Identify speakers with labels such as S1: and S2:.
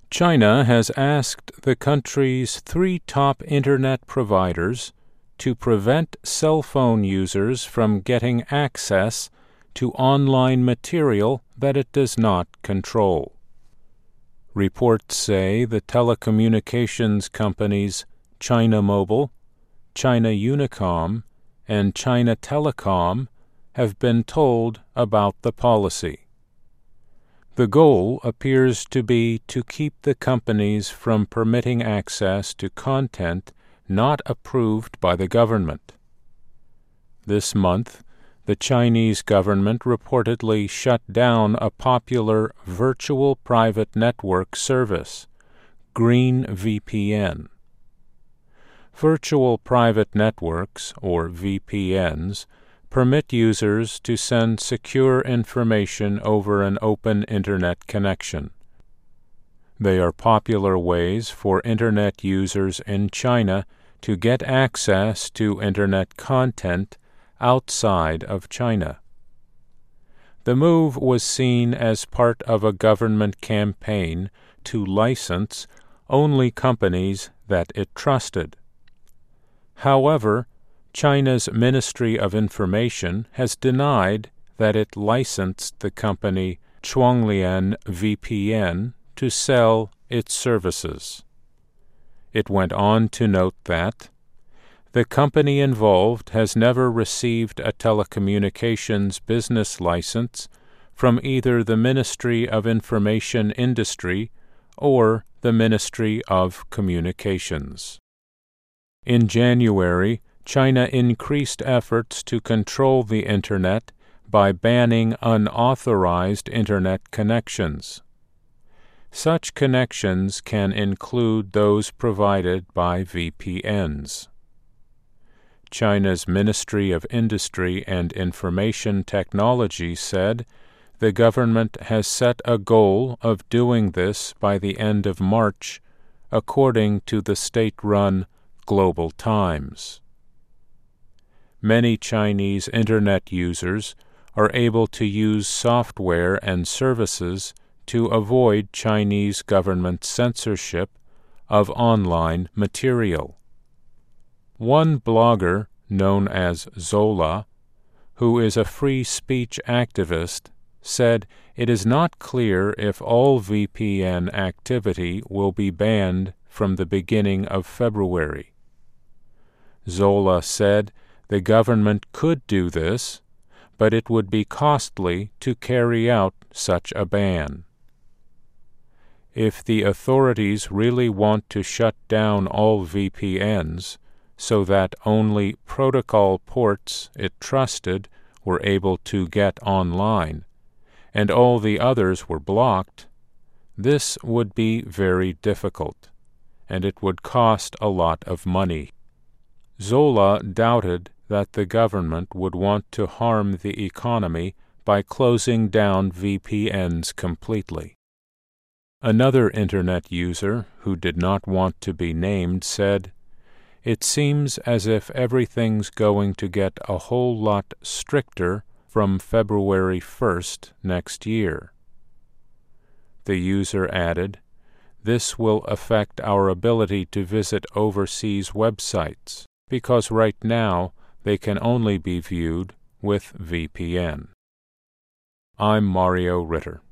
S1: China has asked the country's 3 top internet providers to prevent cell phone users from getting access to online material that it does not control. Reports say the telecommunications companies China Mobile, China Unicom, and China Telecom have been told about the policy. The goal appears to be to keep the companies from permitting access to content not approved by the government. This month, the Chinese government reportedly shut down a popular virtual private network service, Green VPN. Virtual private networks, or VPNs, permit users to send secure information over an open Internet connection. They are popular ways for Internet users in China to get access to Internet content outside of China. The move was seen as part of a government campaign to license only companies that it trusted. However, China's Ministry of Information has denied that it licensed the company Chuanglian VPN to sell its services. It went on to note that the company involved has never received a telecommunications business license from either the Ministry of Information Industry or the Ministry of Communications. In January, China increased efforts to control the Internet by banning unauthorized Internet connections. Such connections can include those provided by VPNs. China's Ministry of Industry and Information Technology said the government has set a goal of doing this by the end of March, according to the state-run Global Times. Many Chinese Internet users are able to use software and services to avoid Chinese government censorship of online material. One blogger, known as Zola, who is a free speech activist, said it is not clear if all VPN activity will be banned from the beginning of February. Zola said the government could do this, but it would be costly to carry out such a ban. If the authorities really want to shut down all VPNs so that only protocol ports it trusted were able to get online, and all the others were blocked, this would be very difficult, and it would cost a lot of money. Zola doubted that the government would want to harm the economy by closing down VPNs completely. Another Internet user, who did not want to be named, said, "It seems as if everything's going to get a whole lot stricter from February 1st next year." The user added, "This will affect our ability to visit overseas websites, because right now they can only be viewed with VPN." I'm Mario Ritter.